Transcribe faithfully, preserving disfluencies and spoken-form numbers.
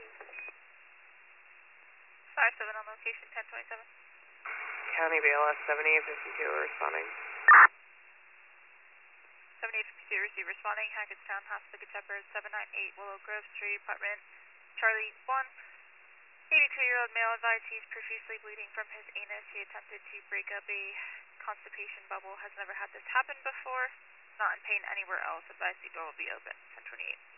five seven on location, ten twenty-seven. County B L S seventy-eight fifty-two responding. seventy-eight fifty-two, receive responding, Hackettstown, Hospital Shepherd, seven nine eight Willow Grove Street, apartment Charlie one. eighty-two-year-old male advised he's profusely bleeding from his anus. He attempted to break up a constipation bubble. Has never had this happen before. Not in pain anywhere else. Advised the door will be open. ten twenty-eight.